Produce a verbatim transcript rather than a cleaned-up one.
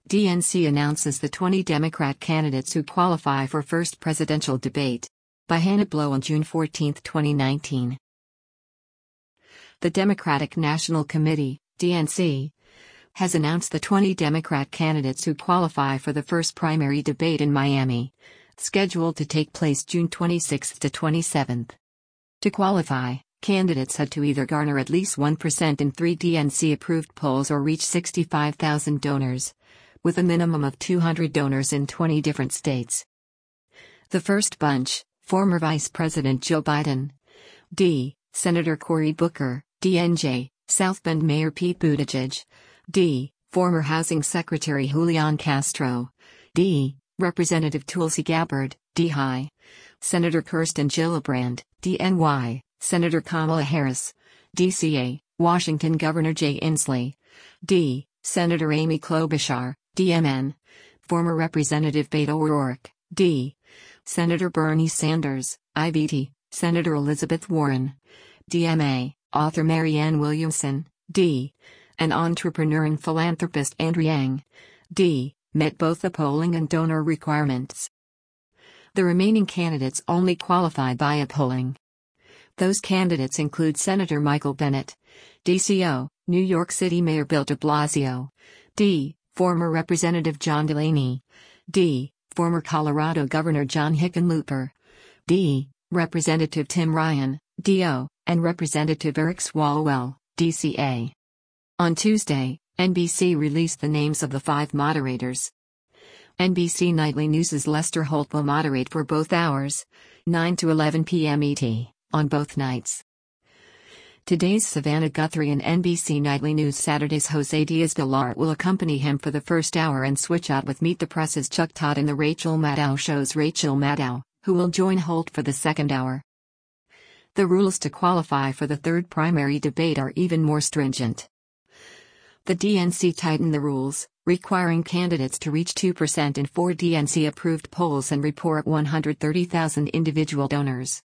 D N C announces the twenty Democrat candidates who qualify for first presidential debate. By Hannah Blow on June fourteenth, twenty nineteen. The Democratic National Committee, D N C, has announced the twenty Democrat candidates who qualify for the first primary debate in Miami, scheduled to take place June twenty-sixth to twenty-seventh. To qualify, candidates had to either garner at least one percent in three D N C-approved polls or reach sixty-five thousand donors, with a minimum of two hundred donors in twenty different states. The first bunch: former Vice President Joe Biden, D. Senator Cory Booker, D N J, South Bend Mayor Pete Buttigieg, D. Former Housing Secretary Julian Castro, D. Representative Tulsi Gabbard, D H I, Senator Kirsten Gillibrand, D N Y, Senator Kamala Harris, D C A, Washington Governor Jay Inslee, D. Senator Amy Klobuchar, D M N, former Representative Beto O'Rourke, D. Senator Bernie Sanders, I B T, Senator Elizabeth Warren, D M A, author Marianne Williamson, D. and entrepreneur and philanthropist Andrew Yang, D. met both the polling and donor requirements. The remaining candidates only qualify via polling. Those candidates include Senator Michael Bennet, D C O, New York City Mayor Bill de Blasio, D. Former Representative John Delaney, D. Former Colorado Governor John Hickenlooper, D. Representative Tim Ryan, D O, and Representative Eric Swalwell, D C A. On Tuesday, N B C released the names of the five moderators. N B C Nightly News' Lester Holt will moderate for both hours, nine to eleven p m E T, on both nights. Today's Savannah Guthrie and N B C Nightly News Saturday's Jose Diaz-Villar will accompany him for the first hour and switch out with Meet the Press's Chuck Todd and the Rachel Maddow Show's Rachel Maddow, who will join Holt for the second hour. The rules to qualify for the third primary debate are even more stringent. The D N C tightened the rules, requiring candidates to reach two percent in four D N C-approved polls and report one hundred thirty thousand individual donors.